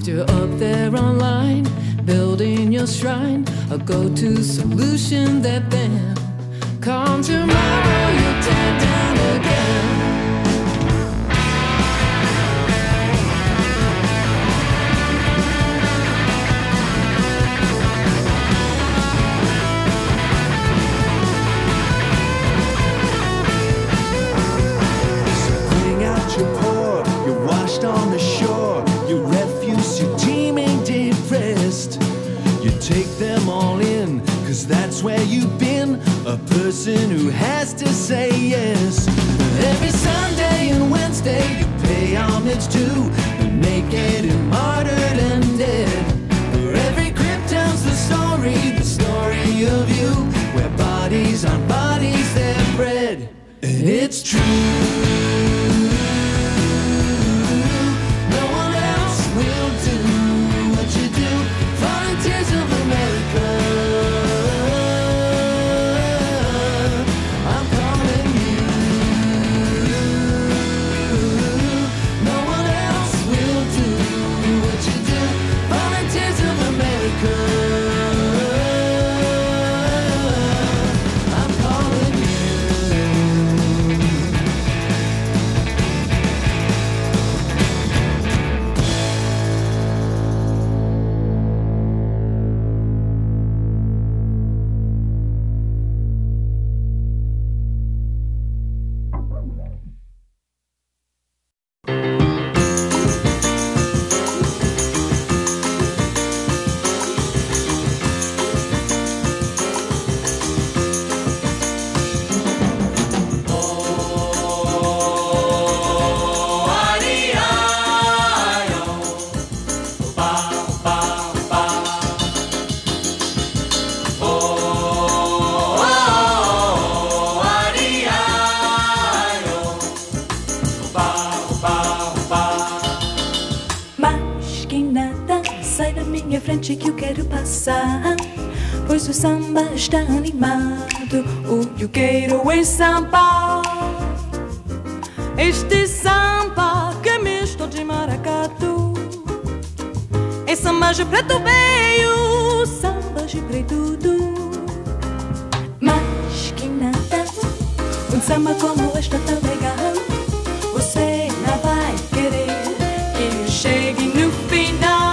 You're up there online, building your shrine, a go-to solution that then come tomorrow you'll tear down again. So putting out your pour, you're washed on the shore, your refuse, you're teeming depressed. You take them all in, 'cause that's where you've been, a person who has to say yes. Every Sunday and Wednesday you pay homage to the naked and martyred and dead. For every crypt tells the story of you, where bodies on bodies they're bred. And it's true, no one else will do what you do. Volunteers of America, I'm calling you. No one else will do what you do. Volunteers of America, I'm calling you. Mas que nada, sai da minha frente que eu quero passar, pois o samba está animado, o que eu quero é samba. Este samba que é misto de maracatu, é samba de preto veio, samba de preto tudo. Mas que nada, um samba como este é tão legal, você não vai querer que eu chegue no final.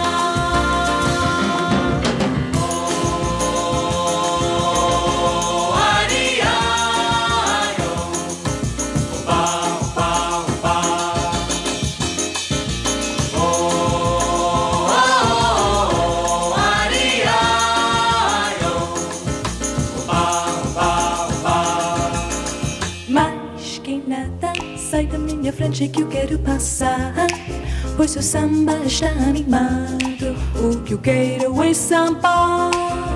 Mas que nada, sai da minha frente que eu quero passar, pois o samba está animado, o que eu quero é samba.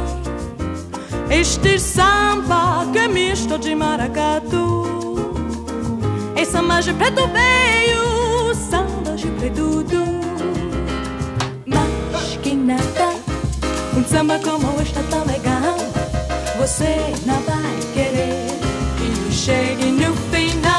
Este samba que é misto de maracatu, é samba de preto veio, samba de preto tudo. Mas que nada, um samba como este é tão legal, você não vai querer que eu chegue no final.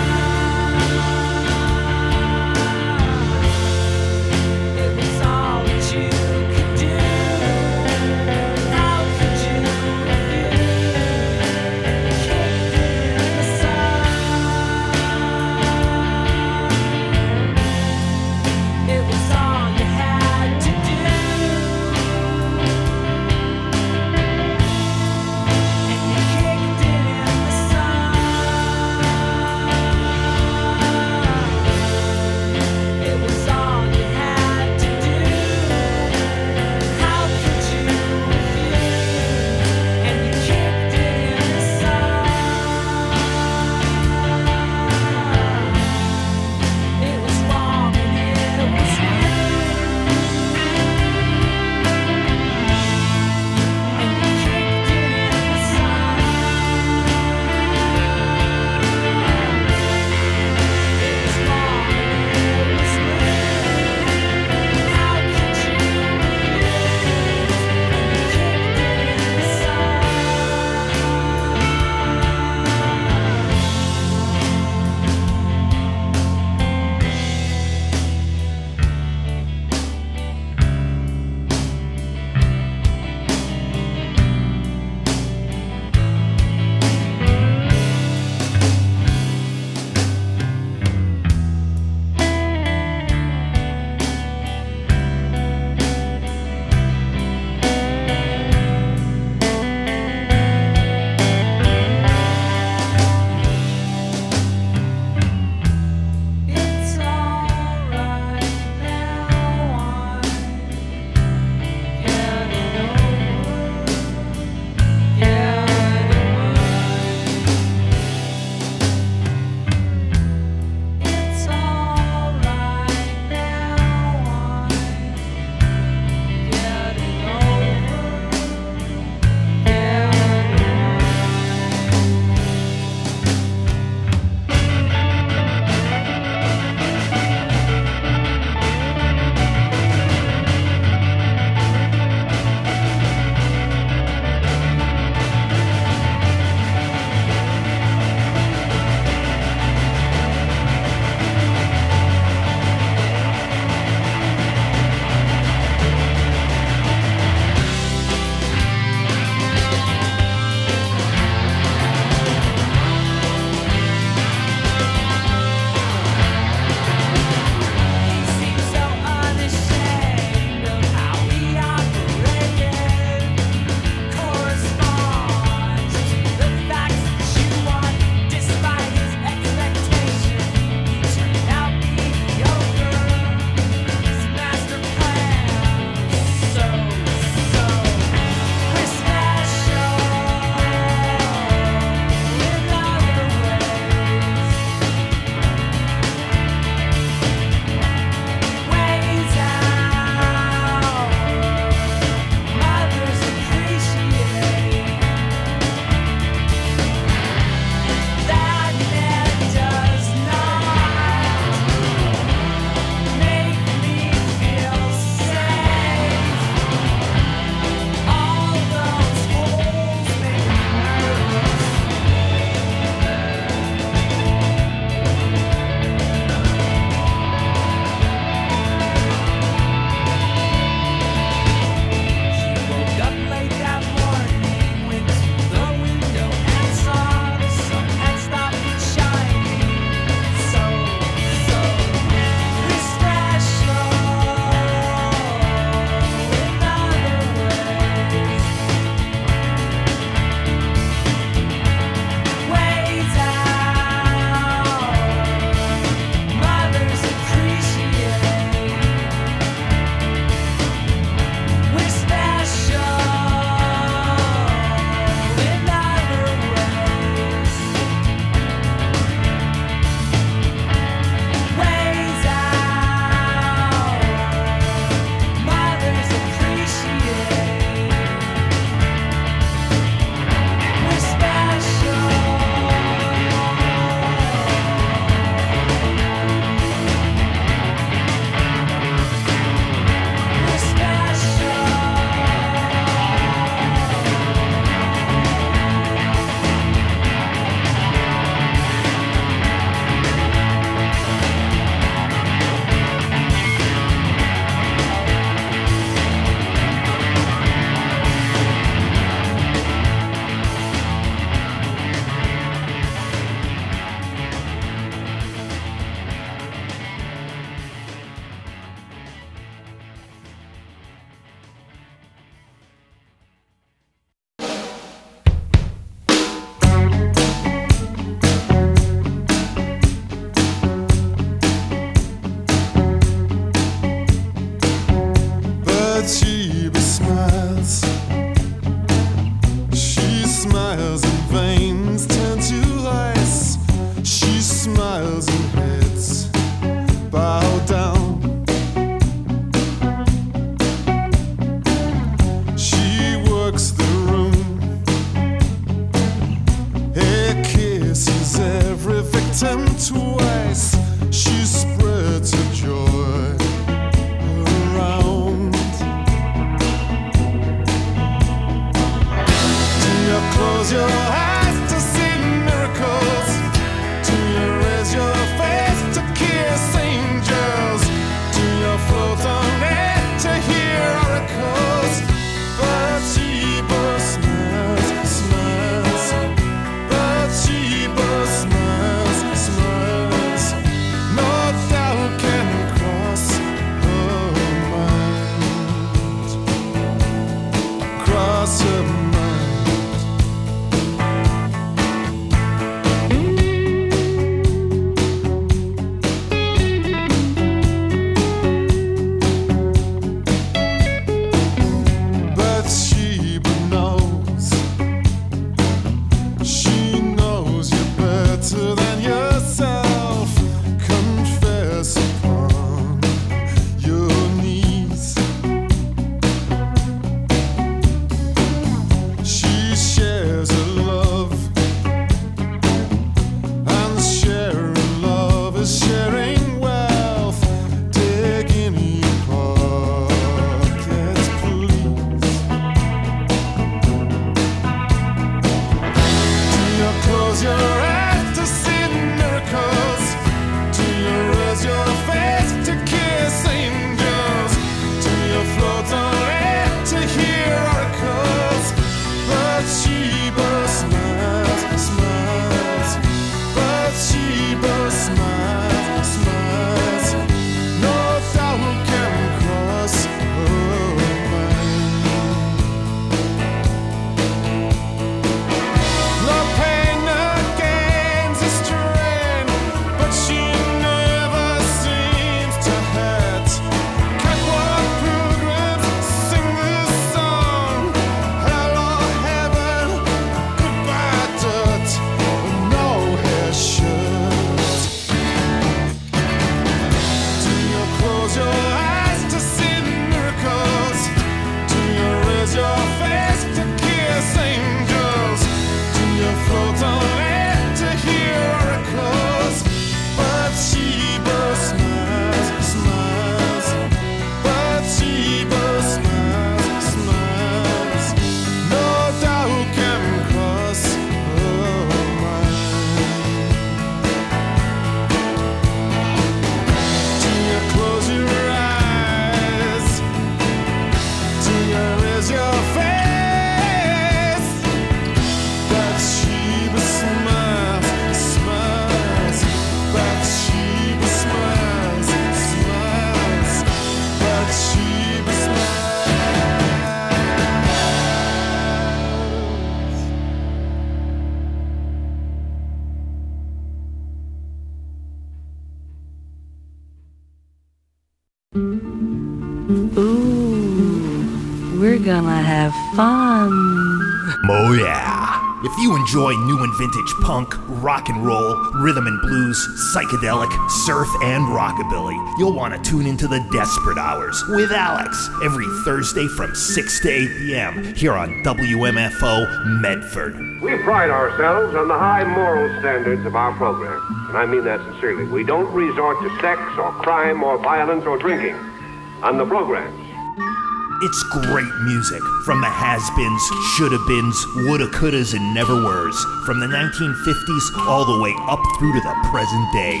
Ooh, we're gonna have fun. Oh yeah. If you enjoy new and vintage punk, rock and roll, rhythm and blues, psychedelic, surf, and rockabilly, you'll want to tune into the Desperate Hours with Alex every Thursday from 6 to 8 p.m. here on WMFO Medford. We pride ourselves on the high moral standards of our program, and I mean that sincerely. We don't resort to sex or crime or violence or drinking on the programs. It's great music from the has-beens, shoulda-beens, woulda-couldas, and never-weres, from the 1950s all the way up through to the present day.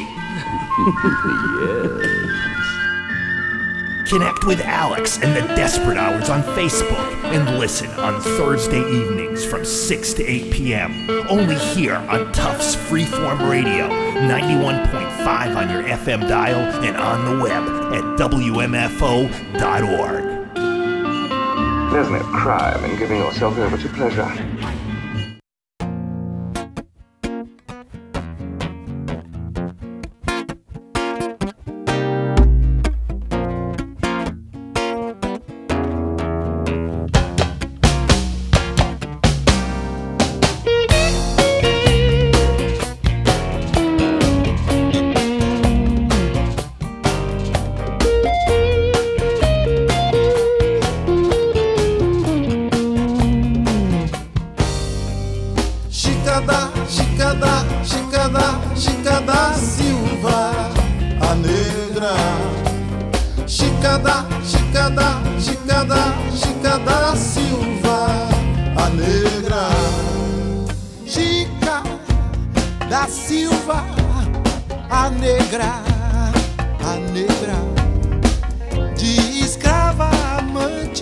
Yes. Connect with Alex and the Desperate Hours on Facebook and listen on Thursday evenings from 6 to 8 p.m. Only here on Tufts Freeform Radio, 91.5 on your FM dial and on the web at WMFO.org. There's no crime in giving yourself over to pleasure. Chica da Silva, a negra. Chica da Silva, a negra. Chica da Silva, a negra, a negra. De escrava amante,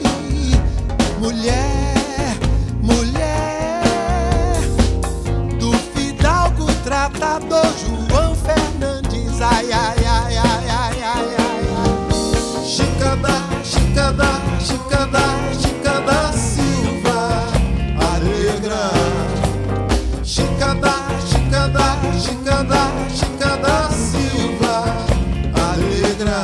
mulher, mulher. Do fidalgo tratador João Fernandes, ai, ai, ai, ai, ai, ai, ai. Chica da Silva, a negra. Chica da Silva, a negra.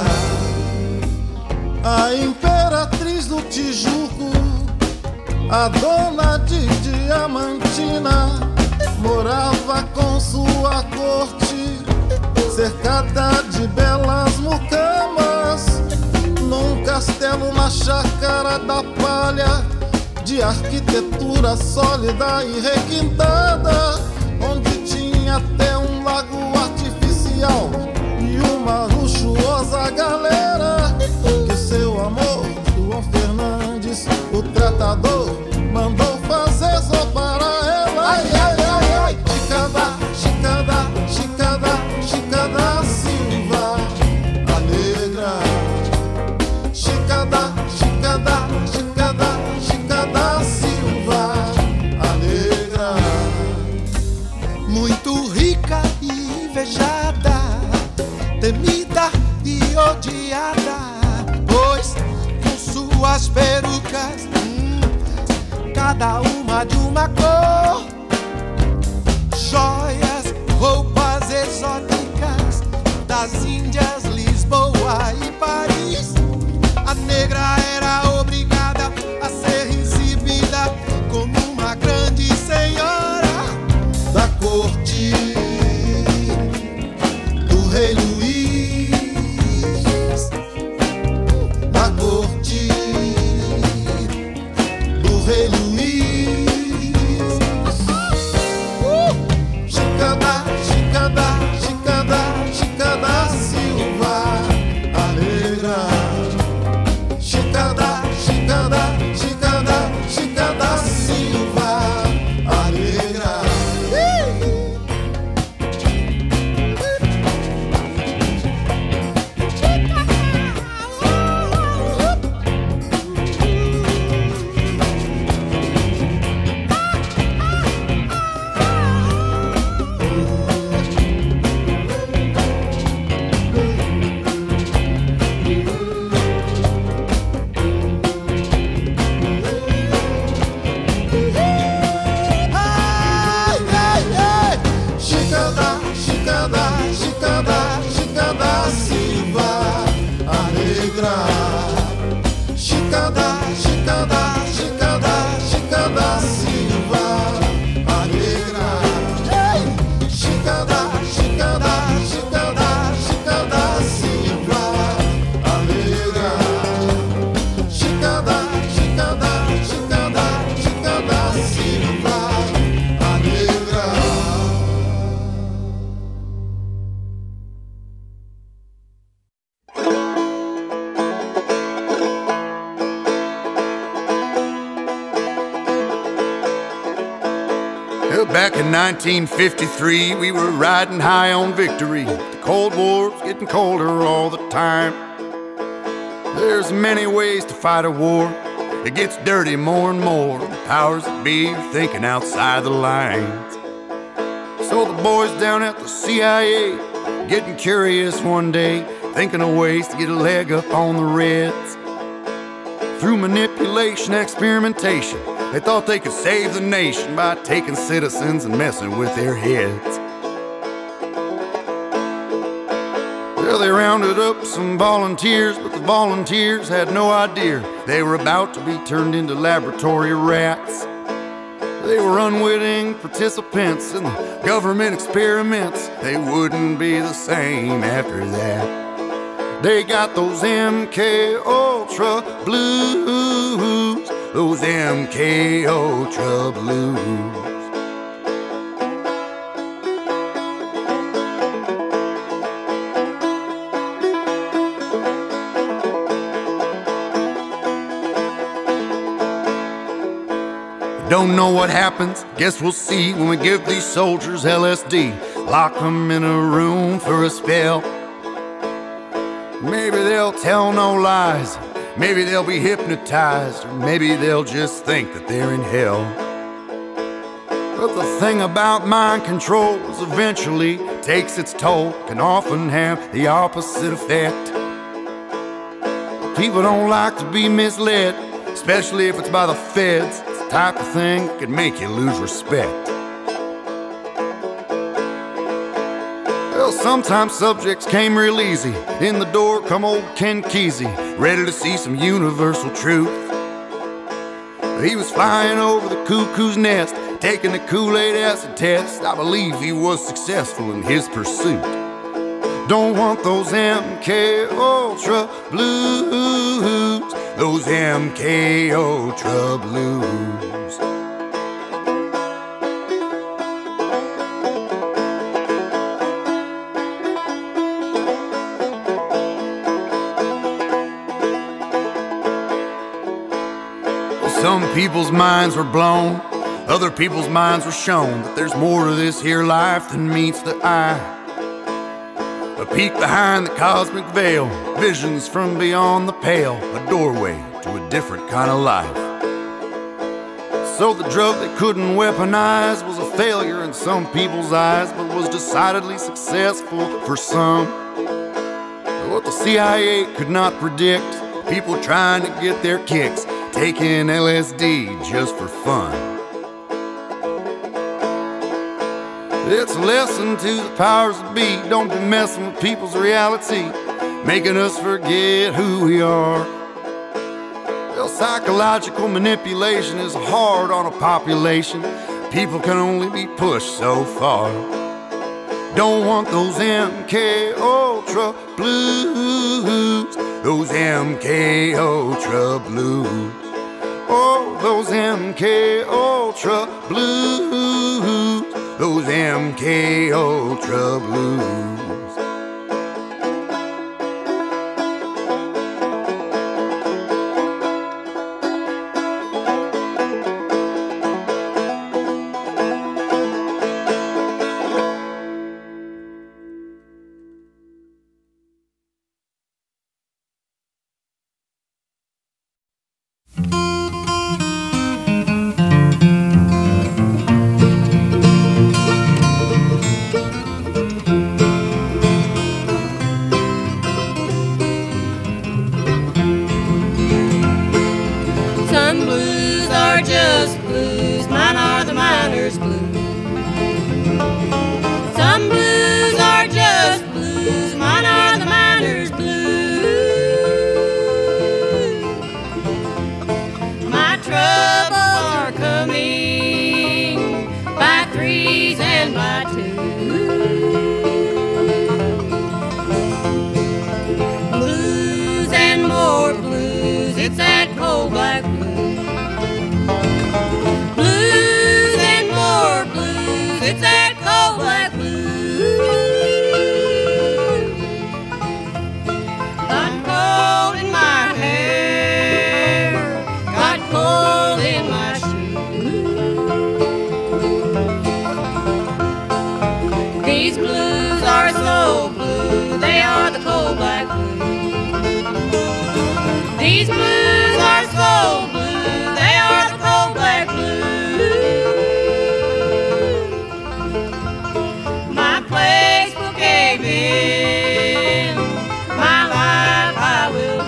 A imperatriz do Tijuco, a dona de Diamantina, morava com sua corte, cercada de belas mucamas, num castelo na chácara da Palha, de arquitetura sólida e requintada, onde tinha até um lago artificial e uma luxuosa galera, que seu amor, João Fernandes, o tratador, mandou fazer só para ela. Ai, ai, ai, ai. Chica da Silva, a negra. Chica da Silva, a negra. Muito rica e invejada, temida e odiada, pois com suas perucas, cada uma de uma cor, joias, roupas exóticas das Índias, Lisboa e Paris, a negra era obrigada a ser recebida como uma grande senhora da corte do rei Luís, da corte do rei Luís. Chica da Silva, a negra. negra. Chicanda, chicanda, chicanda, chicanda Silva, a negra. Chicanda, chicanda, chicanda, chicanda Silva, a negra. Chicanda, chicanda, chicanda, chicanda Silva, a negra. Back in 1953, we were riding high on victory. The Cold War's getting colder all the time. There's many ways to fight a war. It gets dirty more and more. The powers that be are thinking outside the lines. So the boys down at the CIA getting curious one day, thinking of ways to get a leg up on the Reds. Through manipulation, experimentation, they thought they could save the nation by taking citizens and messing with their heads. Well, they rounded up some volunteers, but the volunteers had no idea they were about to be turned into laboratory rats. They were unwitting participants in the government experiments. They wouldn't be the same after that. They got those MK Ultra blues, those MK Ultra blues. Don't know what happens, guess we'll see when we give these soldiers LSD. Lock them in a room for a spell. Maybe they'll tell no lies, maybe they'll be hypnotized, or maybe they'll just think that they're in hell. But the thing about mind control is eventually takes its toll, can often have the opposite effect. People don't like to be misled, especially if it's by the feds. It's the type of thing that could make you lose respect. Well, sometimes subjects came real easy. In the door come old Ken Kesey, ready to see some universal truth. He was flying over the cuckoo's nest, taking the Kool-Aid acid test. I believe he was successful in his pursuit. Don't want those MK Ultra blues, those MK Ultra blues. Some people's minds were blown, other people's minds were shown that there's more to this here life than meets the eye. A peek behind the cosmic veil, visions from beyond the pale, a doorway to a different kind of life. So the drug they couldn't weaponize was a failure in some people's eyes, but was decidedly successful for some. What the CIA could not predict, people trying to get their kicks, taking LSD just for fun. It's a lesson to the powers that be. Don't be messing with people's reality, making us forget who we are. Well, psychological manipulation is hard on a population. People can only be pushed so far. Don't want those MK Ultra blues, those MK Ultra blues. Oh, those MK Ultra blues, those MK Ultra blues. it's that cold black blues. Blues and more blues, it's that cold black blues. Got cold in my hair, got cold in my shoes. These blues are so blue, they are the cold black blues. These blues are so blue, they are the cold black blues. My place will cave in, my life I will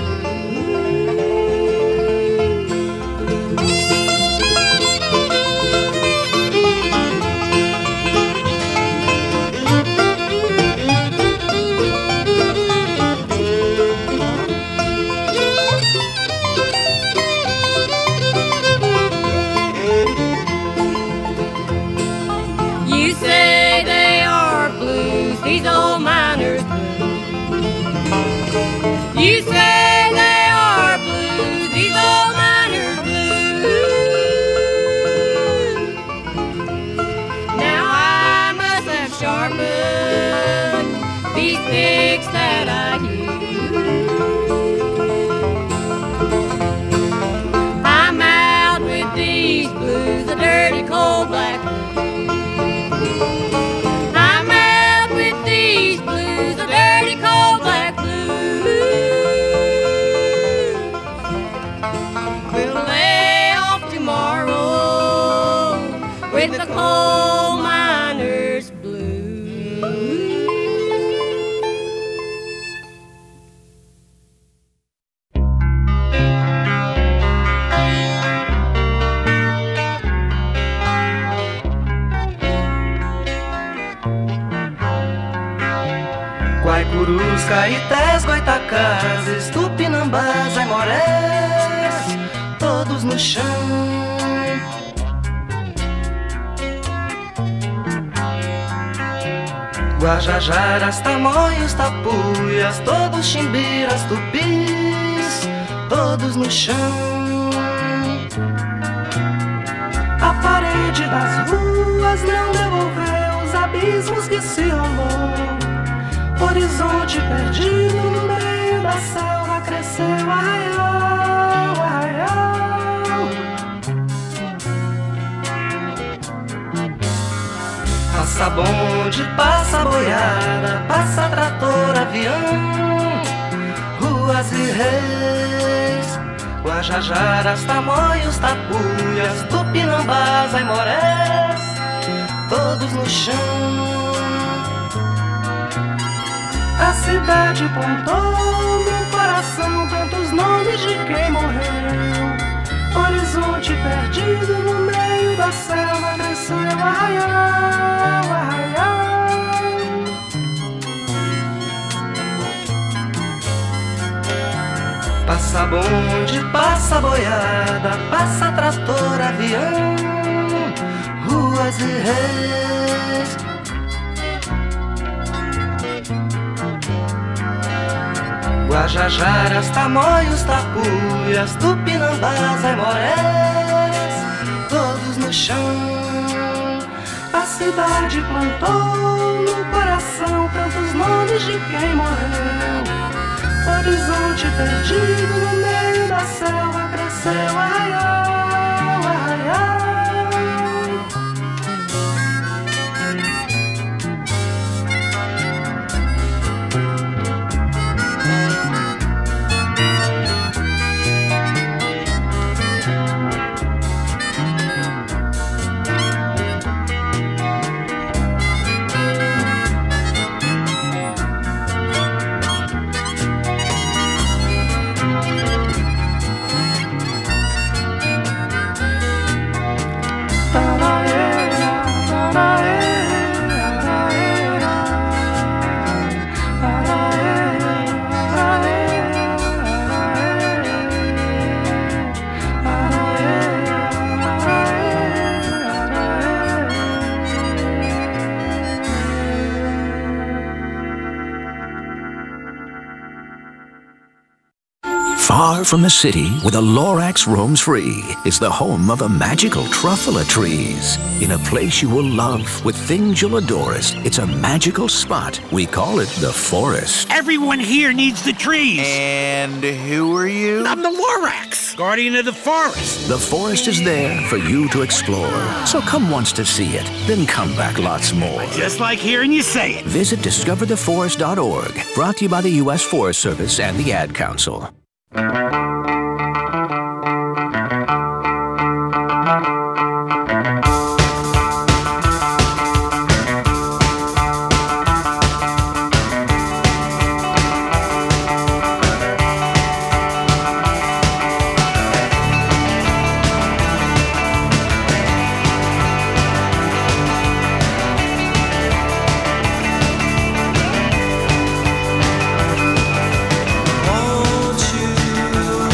these old miners blues. You say they are blues, these old miners blues. Now I must have sharpened these picks that I use. I'm out with these blues, the dirty cold black blues. With the coal miner's blues. Guaicurus, caetés, goitacazes, tupinambás, aimorés, todos no chão. Guajajaras, tamoios, tapuias, todos chimbiras, tupis, todos no chão. A parede das ruas não devolveu os abismos que se rolou. Horizonte perdido no meio da selva cresceu, arraial, arraial. Passa bonde, passa boiada, passa trator, avião, ruas e reis, Guajajaras, tamoios, tapuias, tupinambás, aimorés, todos no chão. A cidade plantou no coração tantos nomes de quem morreu. Horizonte perdido no meio da selva cresceu, arraial, arraial. Passa bonde, passa boiada, passa trator, avião, ruas e reis. Guajajaras, tamoios, tapuias, tupinambás, aimorés, todos no chão. A cidade plantou no coração tantos nomes de quem morreu. Horizonte perdido no meio da selva cresceu, arraial, arraial. Far from the city, where the Lorax roams free, is the home of the magical truffula trees. In a place you will love, with things you'll adore it. It's a magical spot. We call it the forest. Everyone here needs the trees. And who are you? I'm the Lorax, guardian of the forest. The forest is there for you to explore. So come once to see it, then come back lots more. I just like hearing you say it. Visit discovertheforest.org. Brought to you by the U.S. Forest Service and the Ad Council. Won't you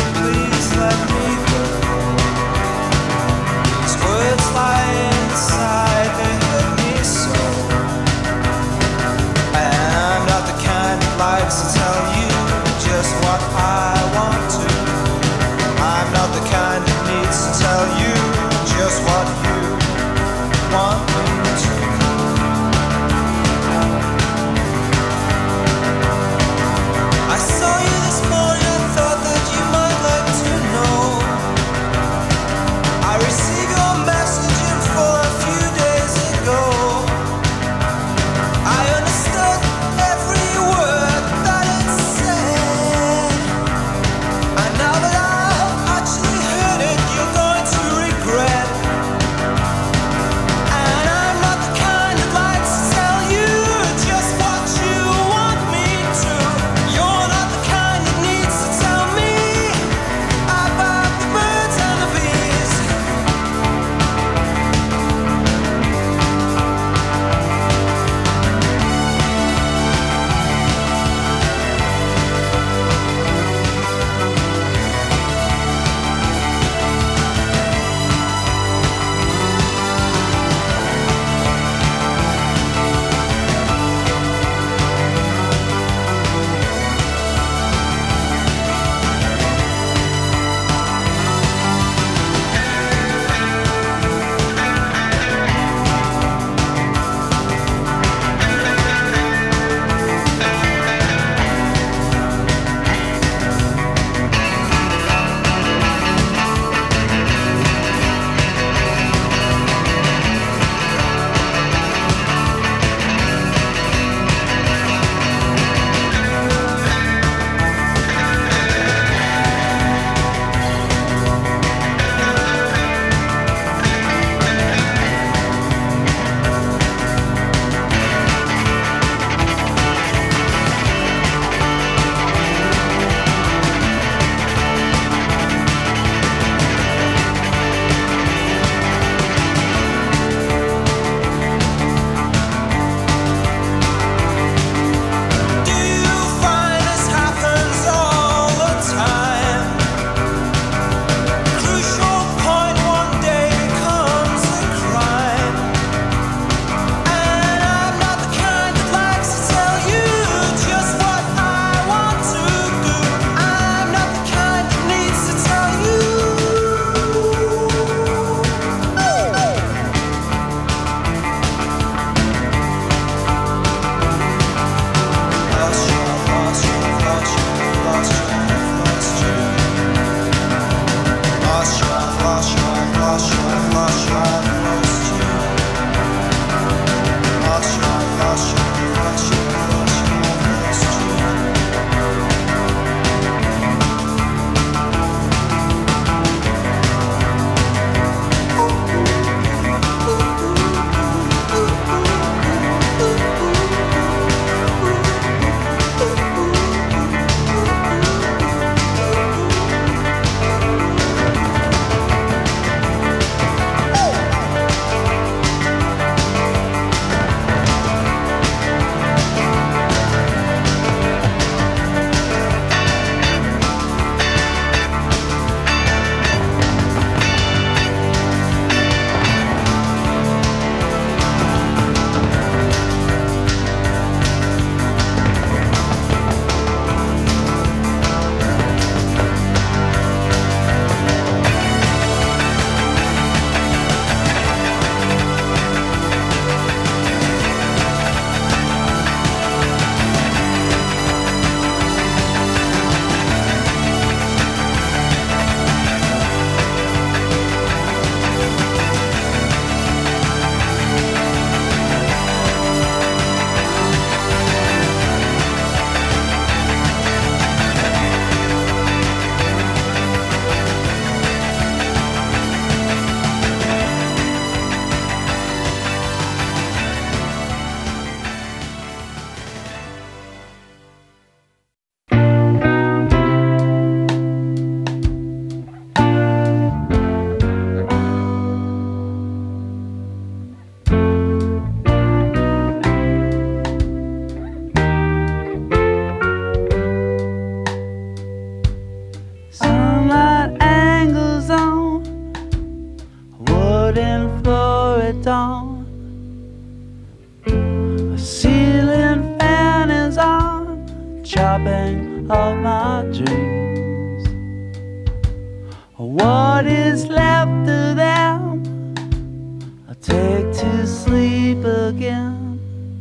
what is left of them I take to sleep again,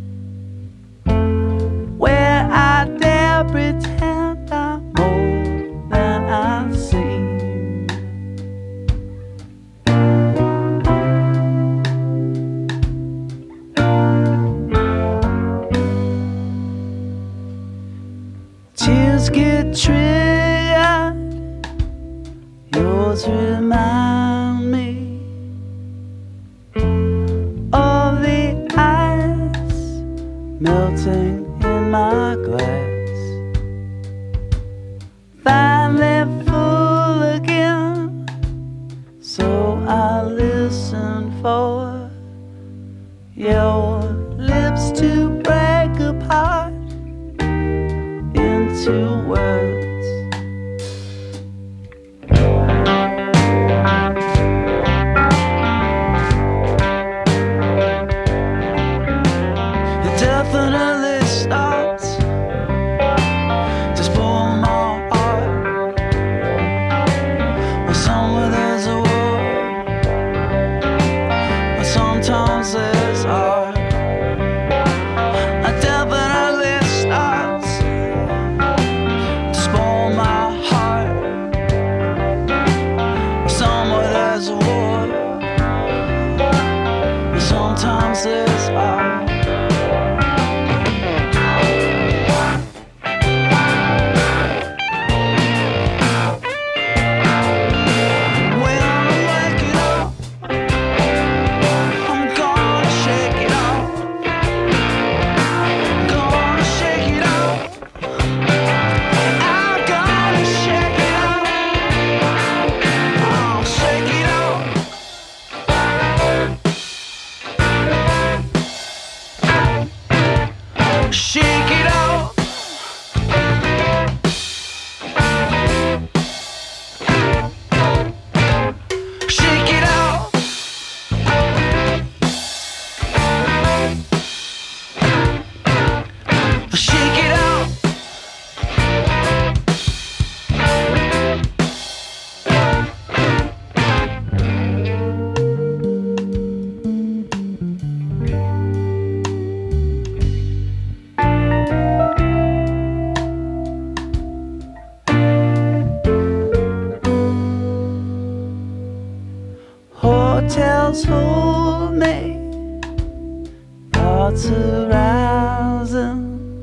where I dare pretend I'm more than I seem. Tears get triggered, yours remind me of the ice melting in my glass, finally full again, so I listen for your lips to break apart into words. It definitely starts to spoil my heart. Well, somewhere there's a war, but sometimes there's art. It definitely starts to spoil my heart. Somewhere there's a war, but sometimes there's art. Shake it off. Shake it off. Shake it off. Hotels hold me, thoughts arousing,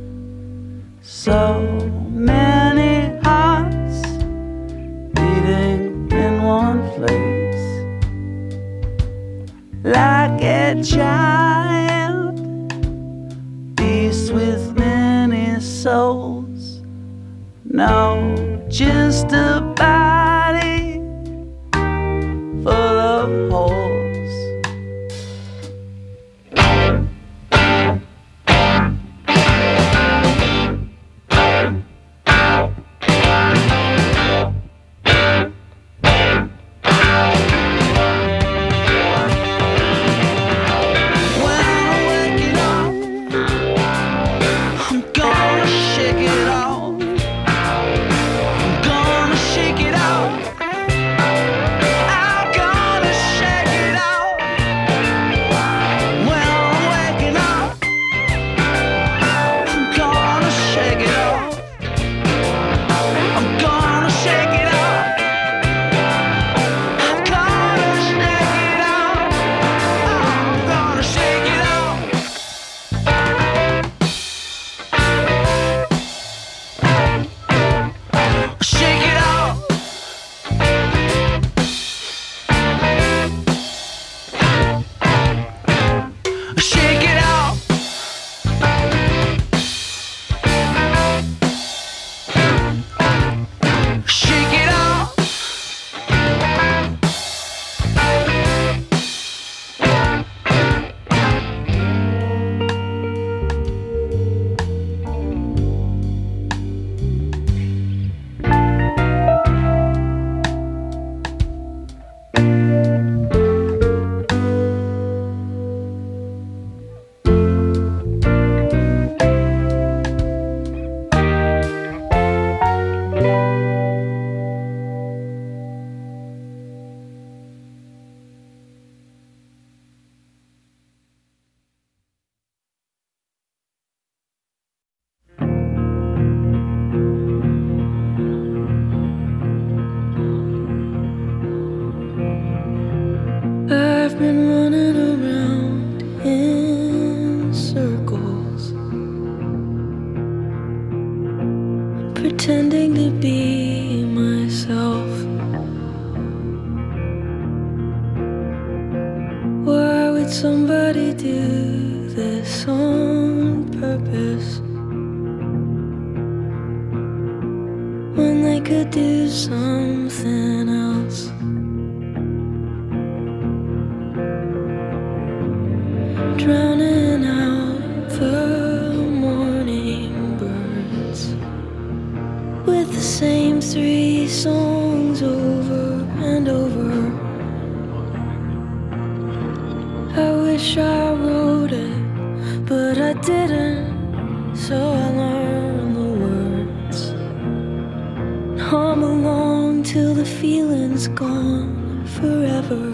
so many hearts beating in one place, like a giant beast with many souls. No, just a body full of holes. When I wake it up, I'm gonna shake it off. I'm gonna shake it off. I've been running around in circles, pretending to be myself. Why would somebody do this on purpose when they could do something else? Drowning out the morning birds with the same 3 songs over and over. I wish I wrote it, but I didn't, so I learned the words. Hum along till the feeling's gone forever.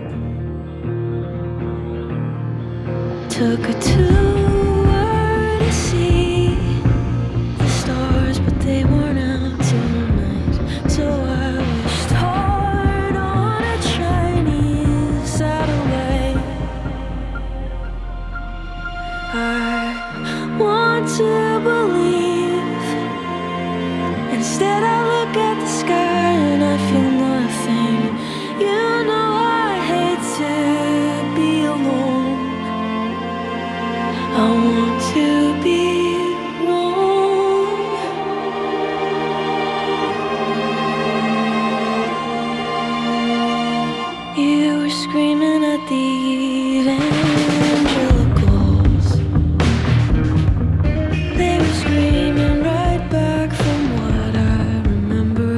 Took a tour to see the stars, but they weren't out tonight. So I wished hard on a Chinese satellite. I want to believe. Instead I look at the sky and I feel nothing. You know I hate to be alone. I want to be wrong. You were screaming at the evangelicals. They were screaming right back from what I remember.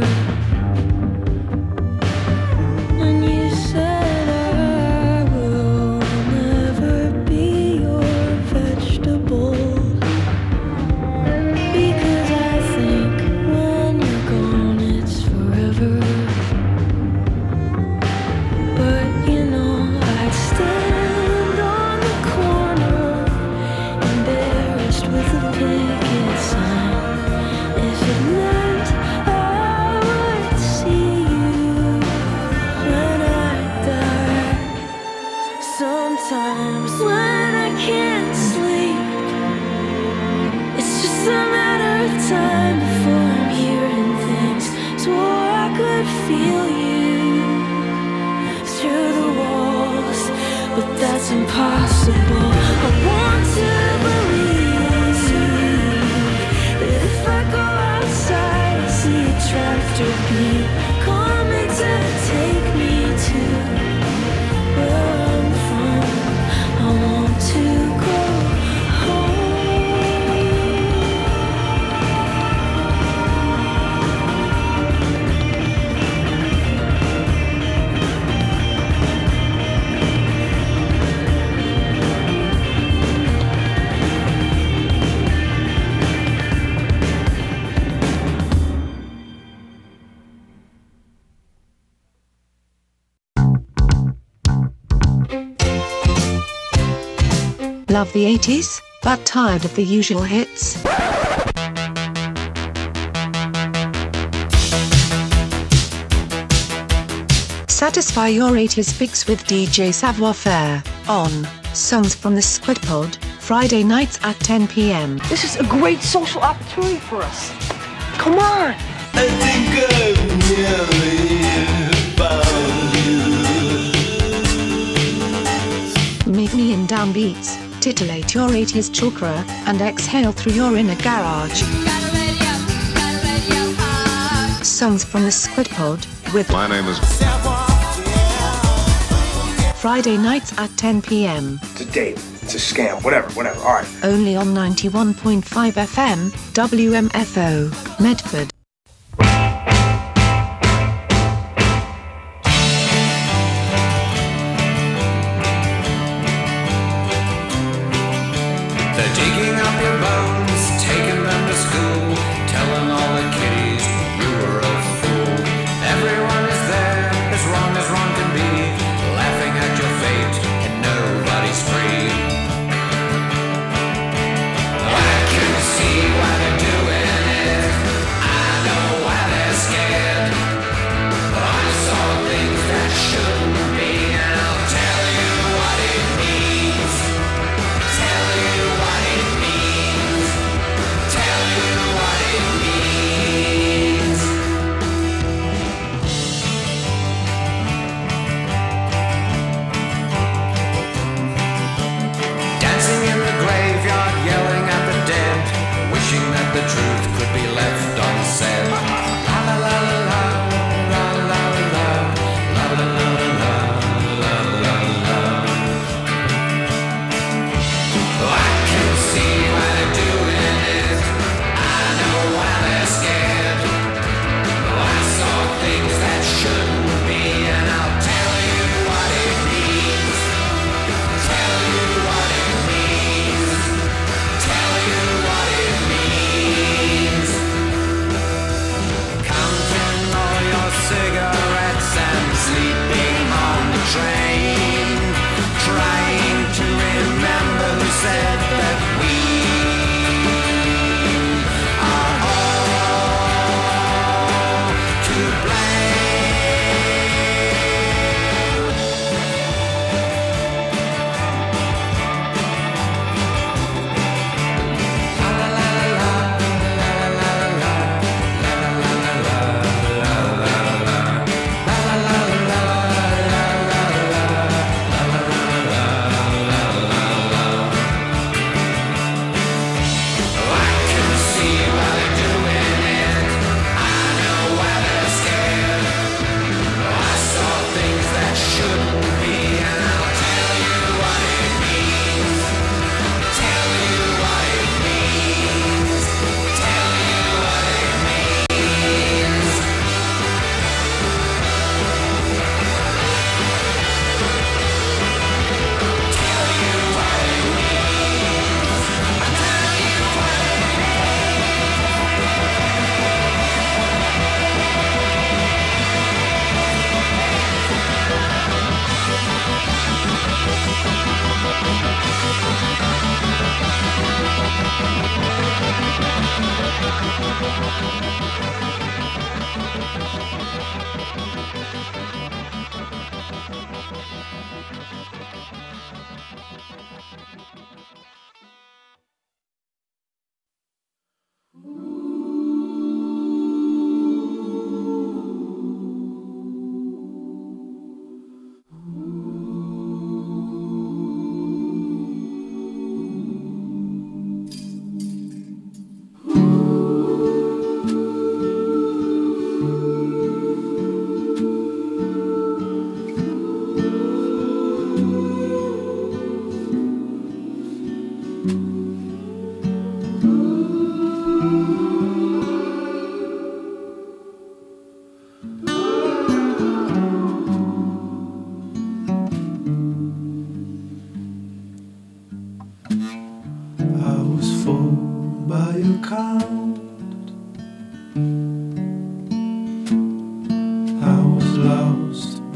And you said I will never be your vegetable, because I think when you're gone it's forever. But you know I'd stand on the corner, embarrassed with a picket sign, if it meant I would see you when I die. Sometimes when I can't sleep, it's just a matter of time before I'm hearing things. Swore I could feel you through the walls, but that's impossible. I want to believe that if I go outside, I see a tractor beam coming to take me to where I'm from. I want to go home. Love the 80s, but tired of the usual hits? Satisfy your 80s fix with DJ Savoir Faire on Songs from the Squid Pod, Friday nights at 10 p.m. This is a great social opportunity for us. Come on! I think I've nearly found you. Meet me in downbeats, titillate your 80s chakra, and exhale through your inner garage. Songs from the Squid Pod with My name is Friday nights at 10 p.m. It's a date. It's a scam. Whatever. All right. Only on 91.5 FM, WMFO, Medford. They're digging up your bones, taking them to school, telling all the kiddies you were a fool. Everyone is there, as wrong can be, laughing at your fate, and nobody's free. I can see why they're doing it. I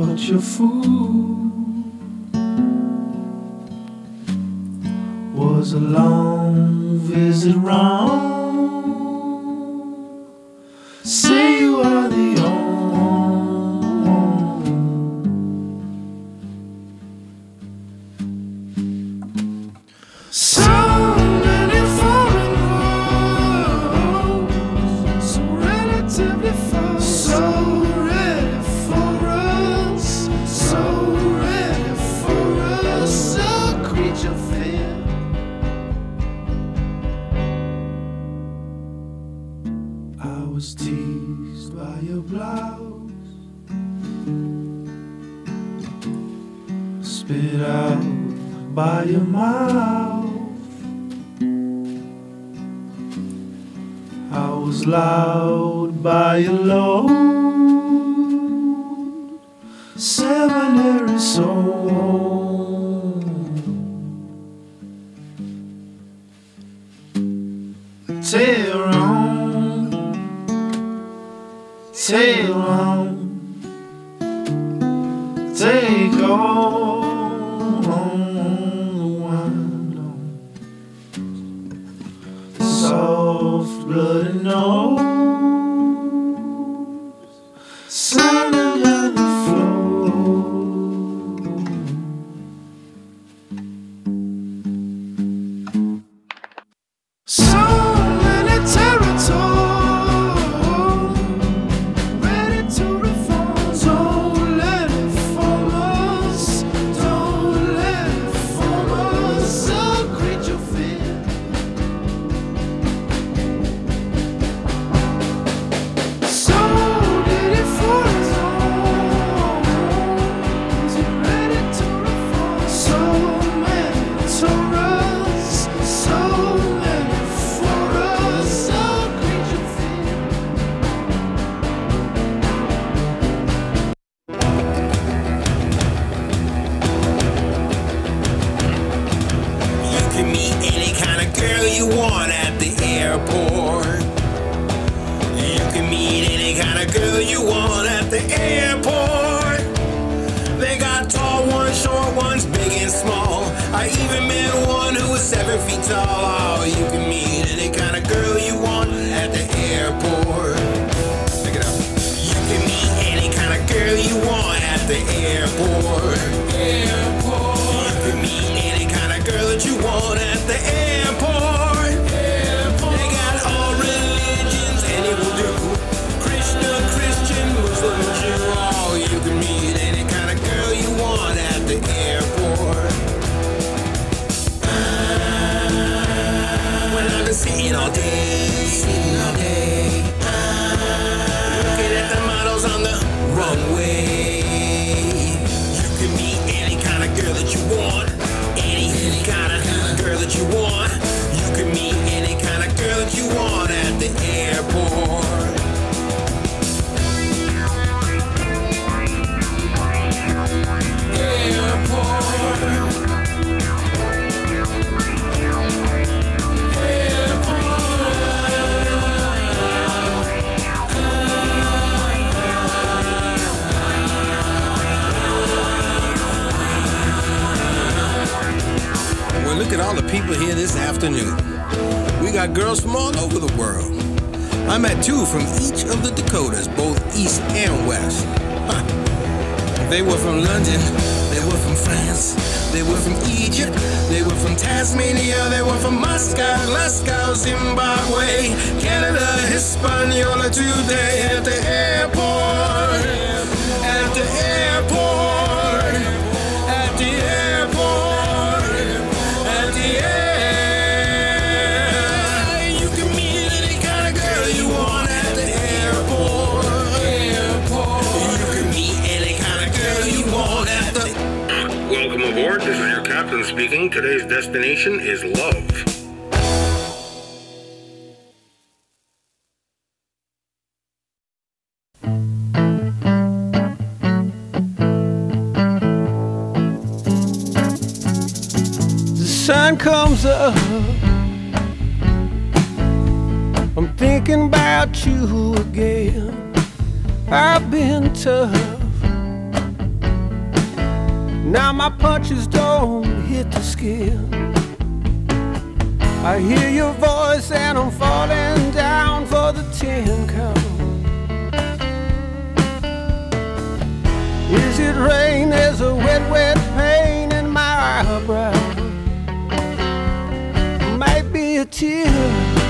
but your food was a long visit round. Say you are the only. So many foreign roads, so relatively far, so ready for us, so ready for us, a creature fair. I was teased by your blouse, spit out by your mouth. I was loud by your load, seminary soul. Tail on, tail on, take all the window, soft bloody nose, sounding on the floor. So many territories ready to reform. Don't let it form us. Don't let it form us. A creature fear. So did it for us all. Is it ready to reform? So many Torahs. So many for us. A creature fear. You can meet any kind of girl you want at the airport. You can meet any kind of girl you want at the airport. They got tall ones, short ones, big and small. I even met one who was 7 feet tall. Oh, you can meet any kind of girl you want at the airport. Pick it up. You can meet any kind of girl you want at the airport. Airport. You can meet any kind of girl that you want at the airport. Airport. They got all religions and it will do. Krishna, Christian, Muslim, Jew. Oh, you can meet any kind of girl you want at the airport. Well, I've been sitting all day, looking at the models on the runway. You can meet any kind of girl that you want, any kind of girl that you want. You can meet any kind of girl that you want at the airport. Well, look at all the people here this afternoon. We got girls from all over the world. I met 2 from each of the Dakotas, both east and west. Huh. They were from London, they were from France, they were from Egypt, they were from Tasmania, they were from Moscow, Glasgow, Zimbabwe, Canada, Hispaniola. Today at the airport, at the airport, at the airport, at the airport. You can meet any kind of girl you want at the airport. You can meet any kind of girl you want at the. Welcome aboard. This is your captain speaking. Today's destination is love. The sun comes up, I'm thinking about you again. I've been tough, Now my punches don't hit the skin. I hear your voice and I'm falling down for the 10 count. Is it rain? There's a wet, wet pain in my eyebrow. Might be a tear.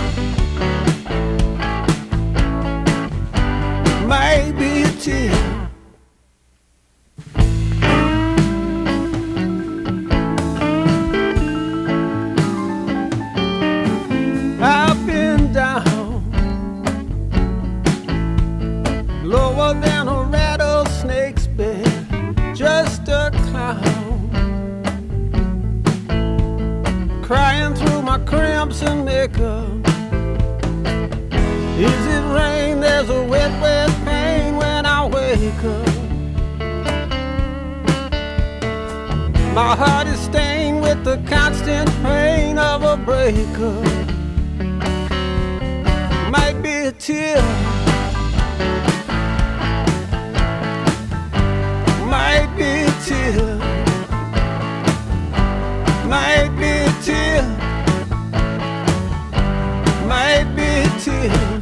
Might be a tear. I've been down, lower than a rattlesnake's bed, just a clown, crying through my crimson makeup. Is it rain? There's a wet, wet pain when I wake up. My heart is stained with the constant pain of a breakup. Might be a tear. Might be a tear. Might be a tear. Might be a tear.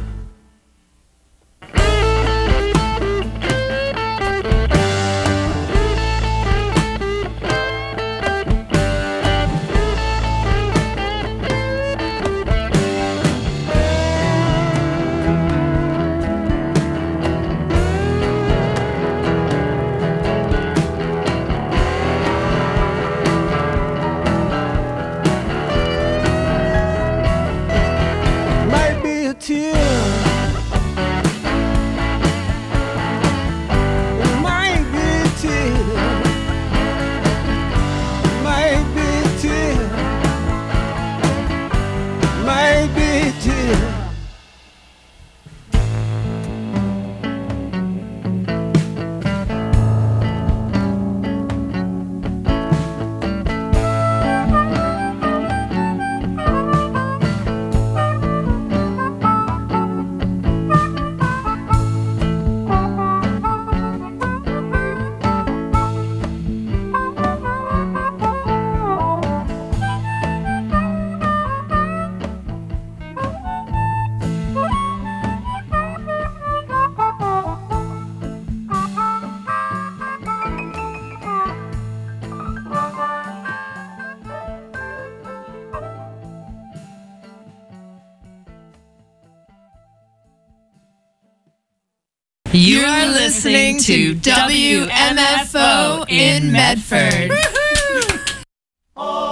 You are listening to WMFO in Medford.